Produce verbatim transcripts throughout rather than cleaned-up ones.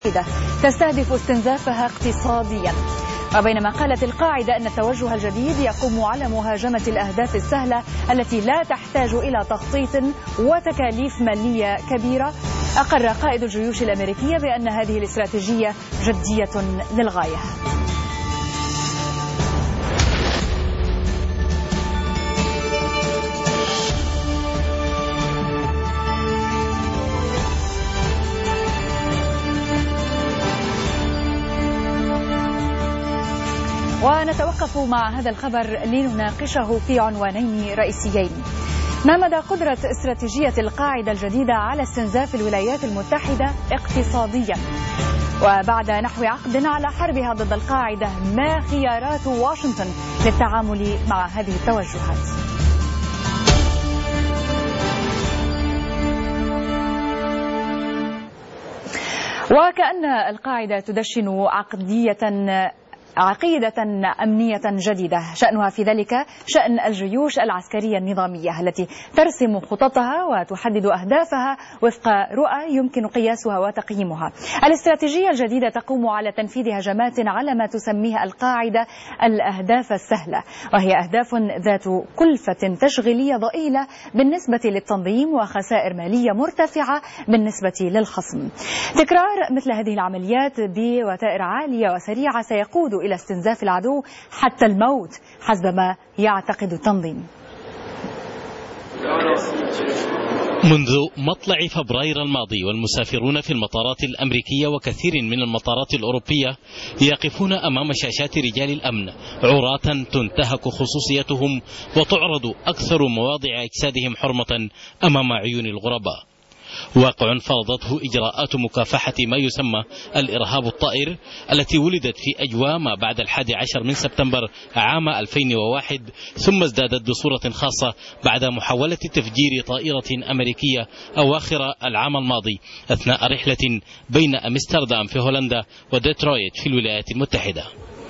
تستهدف استنزافها اقتصاديا. وبينما قالت القاعدة أن التوجه الجديد يقوم على مهاجمة الأهداف السهلة التي لا تحتاج إلى تخطيط وتكاليف مالية كبيرة، أقر قائد الجيوش الأمريكية بأن هذه الاستراتيجية جدية للغاية. ونتوقف مع هذا الخبر لنناقشه في عنوانين رئيسيين: ما مدى قدرة استراتيجية القاعدة الجديدة على استنزاف الولايات المتحدة اقتصاديا؟ وبعد نحو عقد على حربها ضد القاعدة، ما خيارات واشنطن للتعامل مع هذه التوجهات؟ وكأن القاعدة تدشن عقدية عقيدة أمنية جديدة شأنها في ذلك شأن الجيوش العسكرية النظامية التي ترسم خططها وتحدد أهدافها وفق رؤى يمكن قياسها وتقييمها. الاستراتيجية الجديدة تقوم على تنفيذ هجمات على ما تسميها القاعدة الأهداف السهلة، وهي أهداف ذات كلفة تشغيلية ضئيلة بالنسبة للتنظيم وخسائر مالية مرتفعة بالنسبة للخصم. تكرار مثل هذه العمليات بوتائر عالية وسريعة سيقود إلى استنزاف العدو حتى الموت حسب ما يعتقد التنظيم. منذ مطلع فبراير الماضي والمسافرون في المطارات الأمريكية وكثير من المطارات الأوروبية يقفون أمام شاشات رجال الأمن عراة تنتهك خصوصيتهم وتعرض أكثر مواضع أجسادهم حرمة أمام عيون الغرباء. واقع فرضته إجراءات مكافحة ما يسمى الإرهاب الطائر التي ولدت في أجواء ما بعد الحادي عشر من سبتمبر عام ألفين وواحد، ثم ازدادت بصورة خاصة بعد محاولة تفجير طائرة أمريكية أواخر العام الماضي أثناء رحلة بين أمستردام في هولندا وديترويت في الولايات المتحدة.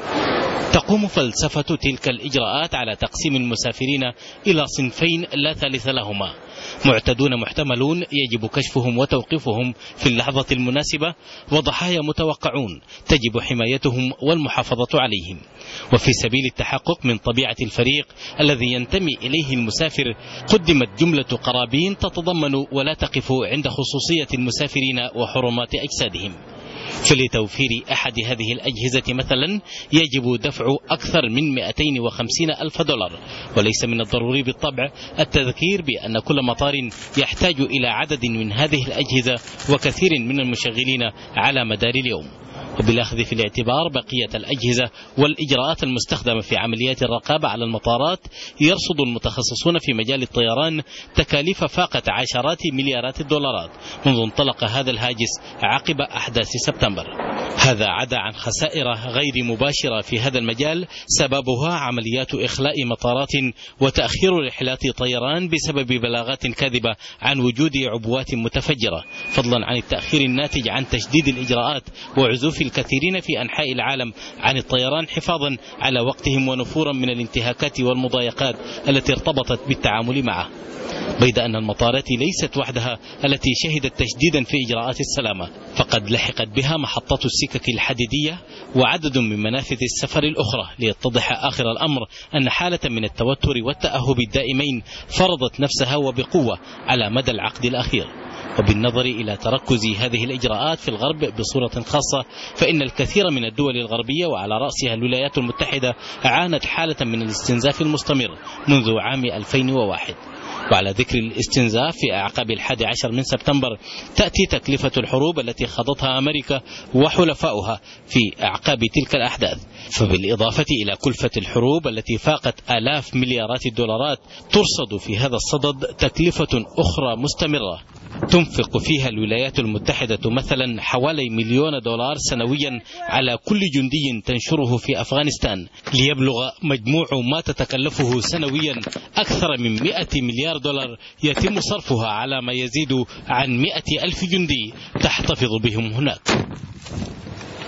تقوم فلسفة تلك الإجراءات على تقسيم المسافرين إلى صنفين لا ثالث لهما: معتدون محتملون يجب كشفهم وتوقيفهم في اللحظة المناسبة، وضحايا متوقعون تجب حمايتهم والمحافظة عليهم. وفي سبيل التحقق من طبيعة الفريق الذي ينتمي إليه المسافر قدمت جملة قرابين تتضمن ولا تقف عند خصوصية المسافرين وحرمات أجسادهم. فلتوفير أحد هذه الأجهزة مثلا يجب دفع أكثر من مئتين وخمسين ألف دولار، وليس من الضروري بالطبع التذكير بأن كل مطار يحتاج إلى عدد من هذه الأجهزة وكثير من المشغلين على مدار اليوم. وبالأخذ في الاعتبار بقية الأجهزة والإجراءات المستخدمة في عمليات الرقابة على المطارات، يرصد المتخصصون في مجال الطيران تكاليف فاقت عشرات مليارات الدولارات منذ انطلق هذا الهاجس عقب أحداث سبتمبر. هذا عدا عن خسائر غير مباشرة في هذا المجال سببها عمليات إخلاء مطارات وتأخير رحلات طيران بسبب بلاغات كاذبة عن وجود عبوات متفجرة، فضلا عن التأخير الناتج عن تشديد الإجراءات وعزوف الكثيرين في أنحاء العالم عن الطيران حفاظا على وقتهم ونفورا من الانتهاكات والمضايقات التي ارتبطت بالتعامل معه. بيد أن المطارات ليست وحدها التي شهدت تشديدا في إجراءات السلامة، فقد لحقت بها محطات السكك الحديدية وعدد من منافذ السفر الأخرى، ليتضح آخر الأمر أن حالة من التوتر والتأهب الدائمين فرضت نفسها وبقوة على مدى العقد الأخير. وبالنظر إلى تركز هذه الإجراءات في الغرب بصورة خاصة، فإن الكثير من الدول الغربية وعلى رأسها الولايات المتحدة عانت حالة من الاستنزاف المستمر منذ عام ألفين وواحد. وعلى ذكر الاستنزاف، في أعقاب الحادي عشر من سبتمبر تأتي تكلفة الحروب التي خاضتها أمريكا وحلفاؤها في أعقاب تلك الأحداث. فبالإضافة إلى كلفة الحروب التي فاقت آلاف مليارات الدولارات، ترصد في هذا الصدد تكلفة أخرى مستمرة تنفق فيها الولايات المتحدة مثلا حوالي مليون دولار سنويا على كل جندي تنشره في أفغانستان، ليبلغ مجموع ما تتكلفه سنويا أكثر من مئة مليار دولار يتم صرفها على ما يزيد عن مئة ألف جندي تحتفظ بهم هناك.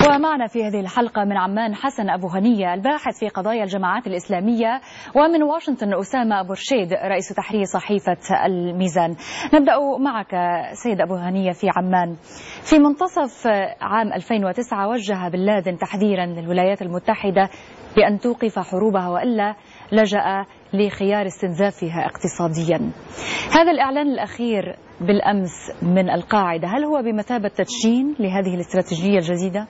ومعنا في هذه الحلقة من عمان حسن أبو هنية الباحث في قضايا الجماعات الإسلامية، ومن واشنطن أسامة أبو رشيد رئيس تحرير صحيفة الميزان. نبدأ معك سيد أبو هنية في عمان. في منتصف عام ألفين وتسعة وجه بن لادن تحذيرا للولايات المتحدة بأن توقف حروبها وإلا لجأ لخيار استنزافها اقتصاديا. هذا الإعلان الأخير بالأمس من القاعدة هل هو بمثابة تدشين لهذه الاستراتيجية الجديدة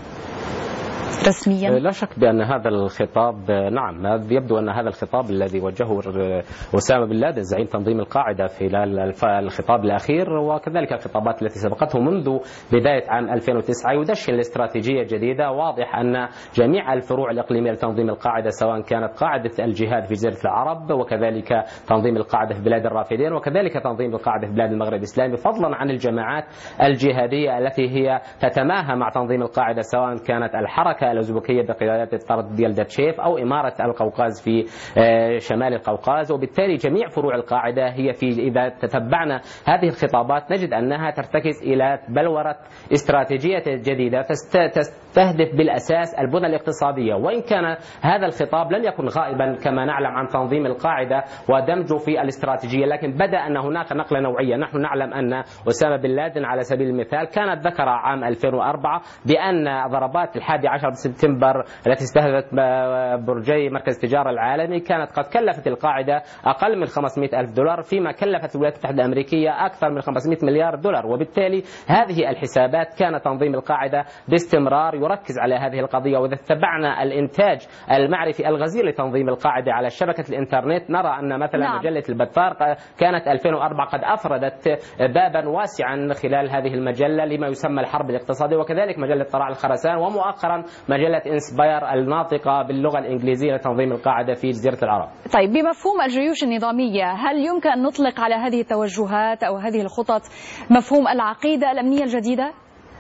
رسميا؟ لا شك بأن هذا الخطاب، نعم يبدو أن هذا الخطاب الذي وجهه أسامة بن لادن زعيم تنظيم القاعدة خلال الخطاب الأخير وكذلك الخطابات التي سبقته منذ بداية عام ألفين وتسعة يدشن الاستراتيجية جديدة. واضح أن جميع الفروع الإقليمية لتنظيم القاعدة سواء كانت قاعدة الجهاد في جزيرة العرب وكذلك تنظيم القاعدة في بلاد الرافدين وكذلك تنظيم القاعدة في بلاد المغرب الإسلامي، فضلا عن الجماعات الجهادية التي هي تتماهى مع تنظيم القاعدة سواء كانت الحركة الأوزبكية بقيادة الطرد يلداتشيف أو إمارة القوقاز في شمال القوقاز. وبالتالي جميع فروع القاعدة هي في إذا تتبعنا هذه الخطابات نجد أنها ترتكز إلى بلورة استراتيجية جديدة تستهدف بالأساس البنى الاقتصادية، وإن كان هذا الخطاب لم يكن غائبا كما نعلم عن تنظيم القاعدة ودمجه في الاستراتيجية، لكن بدأ أن هناك نقلة نوعية. نحن نعلم أن أسامة بن لادن على سبيل المثال كانت ذكر عام ألفين وأربعة بأن ضربات الحادي عشر سبتمبر التي استهدفت برجي مركز التجارة العالمي كانت قد كلفت القاعدة أقل من خمسمئة ألف دولار فيما كلفت الولايات المتحدة الأمريكية أكثر من خمسمئة مليار دولار. وبالتالي هذه الحسابات كان تنظيم القاعدة باستمرار يركز على هذه القضية. وإذا تبعنا الإنتاج المعرفي الغزير لتنظيم القاعدة على شبكة الإنترنت نرى أن مثلا نعم. مجلة البتار كانت ألفين وأربعة قد أفردت بابا واسعا خلال هذه المجلة لما يسمى الحرب الاقتصادية، وكذلك مجلة طراع الخرسان، ومؤخرا مجلة انسباير الناطقة باللغة الإنجليزية لتنظيم القاعدة في جزيرة العرب. طيب، بمفهوم الجيوش النظامية هل يمكن أن نطلق على هذه التوجهات أو هذه الخطط مفهوم العقيدة الأمنية الجديدة؟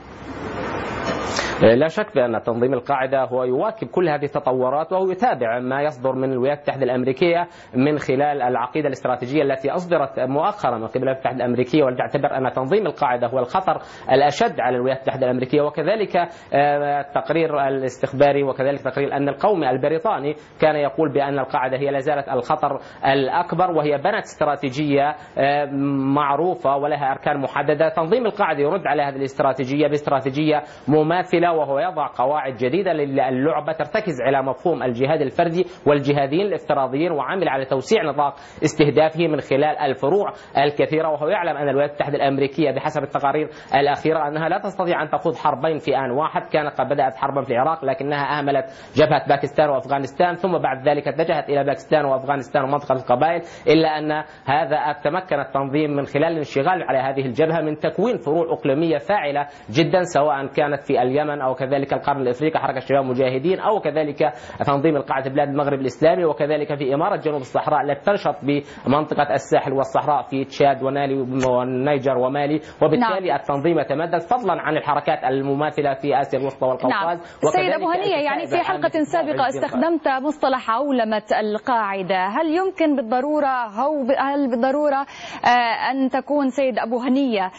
لا شك بأن تنظيم القاعدة هو يواكب كل هذه التطورات وهو يتابع ما يصدر من الولايات المتحدة الأمريكية من خلال العقيدة الاستراتيجية التي أصدرت مؤخرا من قبل الولايات المتحدة الأمريكية، وتعتبر أن تنظيم القاعدة هو الخطر الأشد على الولايات المتحدة الأمريكية. وكذلك التقرير الاستخباري وكذلك تقرير الأمن القومي البريطاني كان يقول بأن القاعدة هي لا زالت الخطر الأكبر، وهي بنت استراتيجية معروفة ولها أركان محددة. تنظيم القاعدة يرد على هذه الاستراتيجية باستراتيجية مماثلة، وهو يضع قواعد جديدة للعبة ترتكز على مفهوم الجهاد الفردي والجهاديين الافتراضيين، وعمل على توسيع نطاق استهدافه من خلال الفروع الكثيرة. وهو يعلم أن الولايات المتحدة الأمريكية بحسب التقارير الأخيرة أنها لا تستطيع أن تخوض حربين في آن واحد. كانت قد بدأت حربا في العراق لكنها أهملت جبهة باكستان وأفغانستان، ثم بعد ذلك اتجهت إلى باكستان وأفغانستان ومنطقة القبائل، إلا أن هذا تمكن التنظيم من خلال الانشغال على هذه الجبهة من تكوين فروع إقليمية فاعلة جدا سواء كانت في اليمن أو كذلك القرن الافريقي حركه الشباب المجاهدين او كذلك تنظيم القاعده في بلاد المغرب الاسلامي، وكذلك في اماره جنوب الصحراء التي تنشط بمنطقه الساحل والصحراء في تشاد ونالي والنيجر ومالي. وبالتالي نعم. التنظيم يتمدد فضلا عن الحركات المماثله في اسيا الوسطى والقوقاز. نعم. سيد ابو هنية، يعني في حلقه سابقه استخدمت مصطلح عولمه القاعده، هل يمكن بالضروره او هل بالضروره ان تكون سيد ابو هنية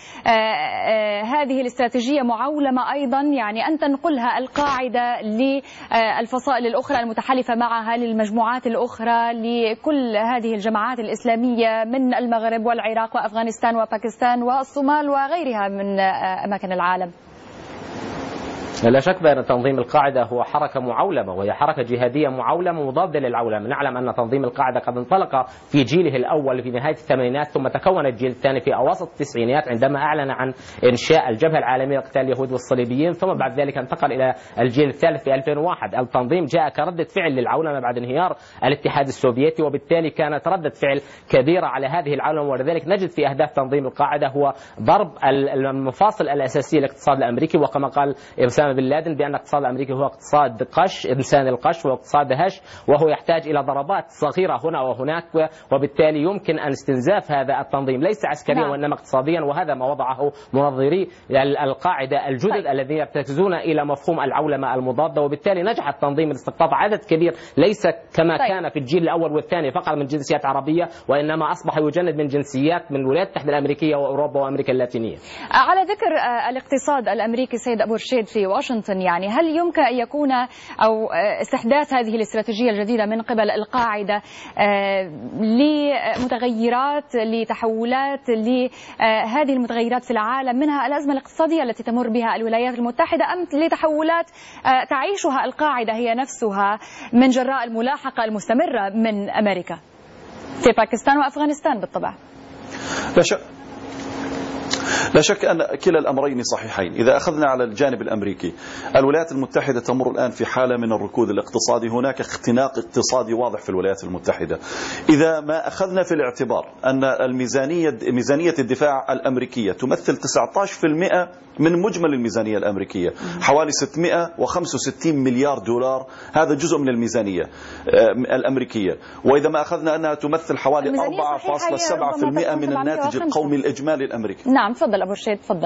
هذه الاستراتيجيه معولمه ايضا، يعني ان تنقلها القاعدة للفصائل الأخرى المتحالفة معها للمجموعات الأخرى لكل هذه الجماعات الإسلامية من المغرب والعراق وأفغانستان وباكستان والصومال وغيرها من أماكن العالم؟ لا شك بأن تنظيم القاعدة هو حركة معولمة، وهي حركة جهادية معولمة مضادة للعولمة. نعلم أن تنظيم القاعدة قد انطلق في جيله الأول في نهاية الثمانينات، ثم تكون الجيل الثاني في أواسط التسعينات عندما أعلن عن إنشاء الجبهة العالمية لقتال اليهود والصليبيين، ثم بعد ذلك انتقل إلى الجيل الثالث في ألفين وواحد. التنظيم جاء كردة فعل للعولمة بعد انهيار الاتحاد السوفيتي، وبالتالي كانت ردة فعل كبيرة على هذه العولمة. ولذلك نجد في أهداف تنظيم القاعدة هو ضرب المفاصل الأساسية للاقتصاد الأمريكي، وكما قال أسامة بن لادن بأن الاقتصاد الأمريكي هو اقتصاد قش إنسان القش واقتصاد هش، وهو يحتاج إلى ضربات صغيرة هنا وهناك، وبالتالي يمكن أن استنزاف هذا التنظيم ليس عسكريا وإنما اقتصاديا. وهذا ما وضعه منظري القاعدة الجدد طيب. الذين يرتكزون إلى مفهوم العولمة المضادة، وبالتالي نجح التنظيم استقطاب عدد كبير ليس كما طيب. كان في الجيل الأول والثاني فقط من جنسيات عربية، وإنما أصبح يجند من جنسيات من الولايات المتحدة الأمريكية وأوروبا وأمريكا اللاتينية. على ذكر الاقتصاد الأمريكي سيد أبو رشيد في واشنطن، يعني هل يمكن أن يكون أو استحداث هذه الاستراتيجية الجديدة من قبل القاعدة لمتغيرات لتحولات لهذه المتغيرات في العالم، منها الأزمة الاقتصادية التي تمر بها الولايات المتحدة، أم لتحولات تعيشها القاعدة هي نفسها من جراء الملاحقة المستمرة من أمريكا في باكستان وأفغانستان بالطبع؟ لا شك لا شك أن كلا الأمرين صحيحين. إذا أخذنا على الجانب الأمريكي، الولايات المتحدة تمر الآن في حالة من الركود الاقتصادي، هناك اختناق اقتصادي واضح في الولايات المتحدة. إذا ما أخذنا في الاعتبار أن الميزانية ميزانية الدفاع الأمريكية تمثل تسعة عشر بالمئة من مجمل الميزانية الأمريكية، حوالي ستمئة وخمسة وستين مليار دولار، هذا جزء من الميزانية الأمريكية. وإذا ما أخذنا أنها تمثل حوالي أربعة فاصلة سبعة بالمئة من الناتج القومي الإجمالي الأمريكي. نعم تفضل أبو رشيد تفضل.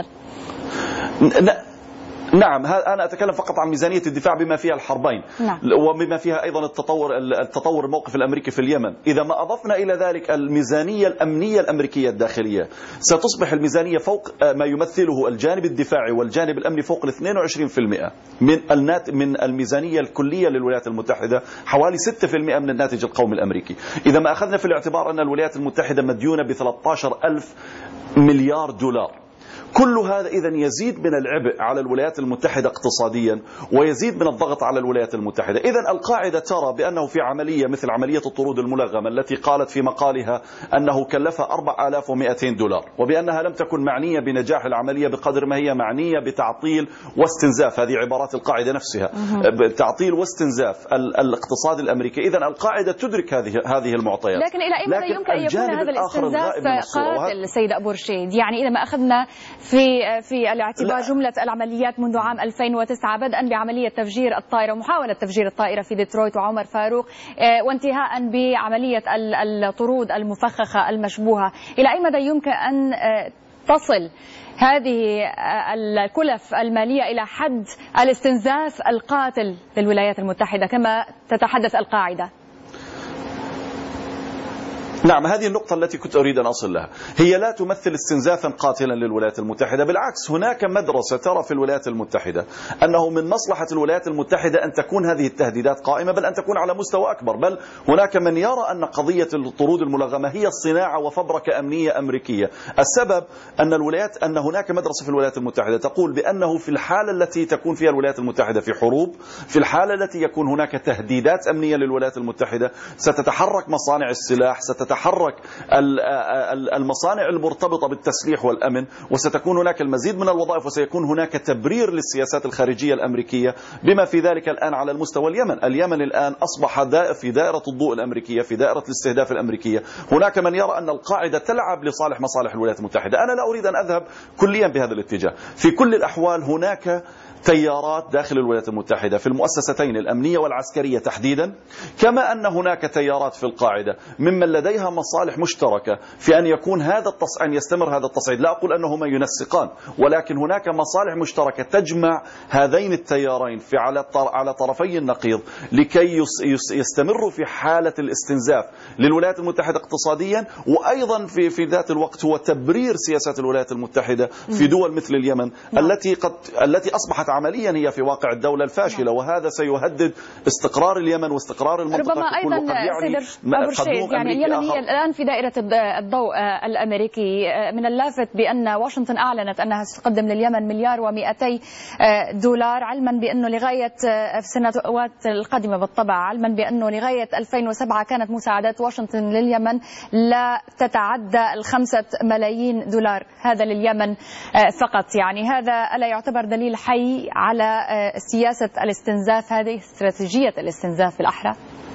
نعم، أنا أتكلم فقط عن ميزانية الدفاع بما فيها الحربين، نعم. وبما فيها أيضا التطور التطور الموقف الأمريكي في اليمن. إذا ما أضفنا إلى ذلك الميزانية الأمنية الأمريكية الداخلية، ستصبح الميزانية فوق ما يمثله الجانب الدفاعي والجانب الأمني فوق ال اثنين وعشرين بالمئة من النات من الميزانية الكلية للولايات المتحدة، حوالي ستة بالمئة من الناتج القومي الأمريكي. إذا ما أخذنا في الاعتبار أن الولايات المتحدة مديونة ب ثلاثة عشر ألف مليار دولار، كل هذا إذن يزيد من العبء على الولايات المتحدة اقتصاديا، ويزيد من الضغط على الولايات المتحدة. إذن القاعدة ترى بأنه في عملية مثل عملية الطرود الملغمة التي قالت في مقالها أنه كلفها أربعة آلاف ومئتين دولار، وبأنها لم تكن معنية بنجاح العملية بقدر ما هي معنية بتعطيل واستنزاف، هذه عبارات القاعدة نفسها، تعطيل واستنزاف الاقتصاد الأمريكي. إذن القاعدة تدرك هذه هذه المعطيات. لكن إلى أي مدى يمكن أن يكون هذا الاستنزاف قاتل سيد أبو رشيد؟ يعني إذا ما أخذنا في في الاعتبار جملة العمليات منذ عام ألفين وتسعة، بدءا بعملية تفجير الطائرة ومحاولة تفجير الطائرة في ديترويت وعمر فاروق، وانتهاء بعملية الطرود المفخخة المشبوهة، إلى أي مدى يمكن أن تصل هذه الكلف المالية إلى حد الاستنزاف القاتل للولايات المتحدة كما تتحدث القاعدة؟ نعم، هذه النقطة التي كنت أريد أن أصل لها. هي لا تمثل استنزافا قاتلا للولايات المتحدة، بالعكس هناك مدرسة ترى في الولايات المتحدة أنه من مصلحة الولايات المتحدة أن تكون هذه التهديدات قائمة، بل أن تكون على مستوى أكبر. بل هناك من يرى أن قضية الطرود الملغمة هي صناعة وفبركة أمنية أمريكية. السبب أن الولايات أن هناك مدرسة في الولايات المتحدة تقول بأنه في الحالة التي تكون فيها الولايات المتحدة في حروب، في الحالة التي يكون هناك تهديدات أمنية للولايات المتحدة، ستتحرك مصانع السلاح، ستتحرك المصانع المرتبطة بالتسليح والأمن، وستكون هناك المزيد من الوظائف، وسيكون هناك تبرير للسياسات الخارجية الأمريكية، بما في ذلك الآن على المستوى اليمن. اليمن الآن أصبح في دائرة الضوء الأمريكية، في دائرة الاستهداف الأمريكية. هناك من يرى أن القاعدة تلعب لصالح مصالح الولايات المتحدة. أنا لا أريد أن أذهب كليا بهذا الاتجاه. في كل الأحوال هناك تيارات داخل الولايات المتحدة في المؤسستين الأمنية والعسكرية تحديدا، كما أن هناك تيارات في القاعدة ممن لديها مصالح مشتركة في أن يكون هذا التص... أن يستمر هذا التصعيد. لا أقول أنهما ينسقان، ولكن هناك مصالح مشتركة تجمع هذين التيارين في على على طرفي النقيض لكي يس... يس... يستمروا في حالة الاستنزاف للولايات المتحدة اقتصاديا، وأيضا في في ذات الوقت هو تبرير سياسات الولايات المتحدة في دول مثل اليمن التي قد التي أصبحت عمليا هي في واقع الدولة الفاشلة، وهذا سيهدد استقرار اليمن واستقرار المنطقة. ربما أيضا سيد يعني اليمن هي الآن في دائرة الضوء الأمريكي. من اللافت بأن واشنطن أعلنت أنها ستقدم لليمن مليار ومئتي دولار، علما بأنه لغاية في السنوات القادمة بالطبع، علما بأنه لغاية ألفين وسبعة كانت مساعدات واشنطن لليمن لا تتعدى الخمسة ملايين دولار، هذا لليمن فقط. يعني هذا ألا يعتبر دليل حي على سياسة الاستنزاف، هذه استراتيجية الاستنزاف بالأحرى؟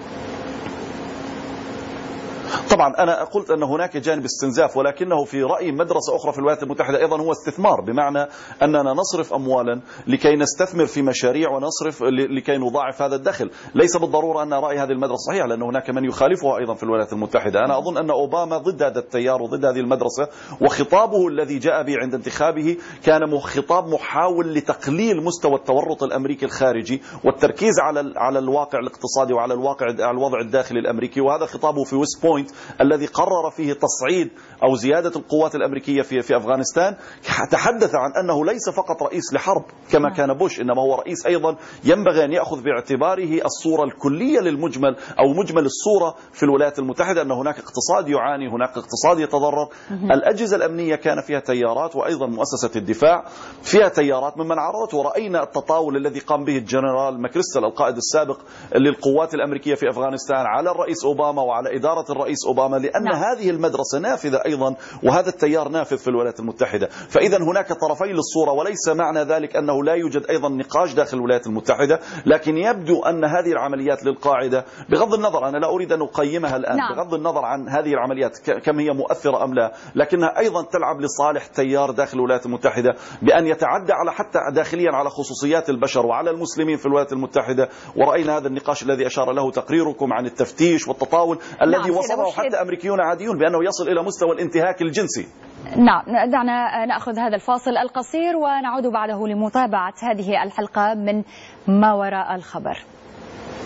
طبعا أنا قلت أن هناك جانب استنزاف، ولكنه في رأي مدرسة أخرى في الولايات المتحدة أيضا هو استثمار، بمعنى أننا نصرف أموالا لكي نستثمر في مشاريع ونصرف لكي نضاعف هذا الدخل. ليس بالضرورة أن رأي هذه المدرسة صحيح، لأن هناك من يخالفها أيضا في الولايات المتحدة. أنا أظن أن أوباما ضد هذا التيار وضد هذه المدرسة، وخطابه الذي جاء به عند انتخابه كان خطاب محاول لتقليل مستوى التورط الأمريكي الخارجي والتركيز على على الواقع الاقتصادي وعلى الواقع على الوضع الداخلي الأمريكي. وهذا خطابه في ويست بوينت الذي قرر فيه تصعيد أو زيادة القوات الأمريكية في في أفغانستان تحدث عن أنه ليس فقط رئيس لحرب كما كان بوش، إنما هو رئيس أيضا ينبغي أن يأخذ باعتباره الصورة الكلية للمجمل أو مجمل الصورة في الولايات المتحدة، أن هناك اقتصاد يعاني، هناك اقتصاد يتضرر. الأجهزة الأمنية كان فيها تيارات، وأيضا مؤسسة الدفاع فيها تيارات ممن عرضت، ورأينا التطاول الذي قام به الجنرال ماكريستل القائد السابق للقوات الأمريكية في أفغانستان على الرئيس أوباما وعلى إدارة الرئيس أوباما، لأن نعم. هذه المدرسة نافذة أيضا، وهذا التيار نافذ في الولايات المتحدة. فإذا هناك طرفي للصورة، وليس معنى ذلك أنه لا يوجد أيضا نقاش داخل الولايات المتحدة، لكن يبدو أن هذه العمليات للقاعدة بغض النظر، أنا لا أريد أن أقيمها الآن نعم. بغض النظر عن هذه العمليات كم هي مؤثرة أم لا، لكنها أيضا تلعب لصالح تيار داخل الولايات المتحدة بأن يتعدى على حتى داخليا على خصوصيات البشر وعلى المسلمين في الولايات المتحدة. ورأينا هذا النقاش الذي أشار له تقريركم عن التفتيش والتطاول الذي نعم. وصفه حتى أمريكيون عاديون بأنه يصل إلى مستوى الانتهاك الجنسي. نعم، دعنا نأخذ هذا الفاصل القصير ونعود بعده لمتابعة هذه الحلقة من ما وراء الخبر.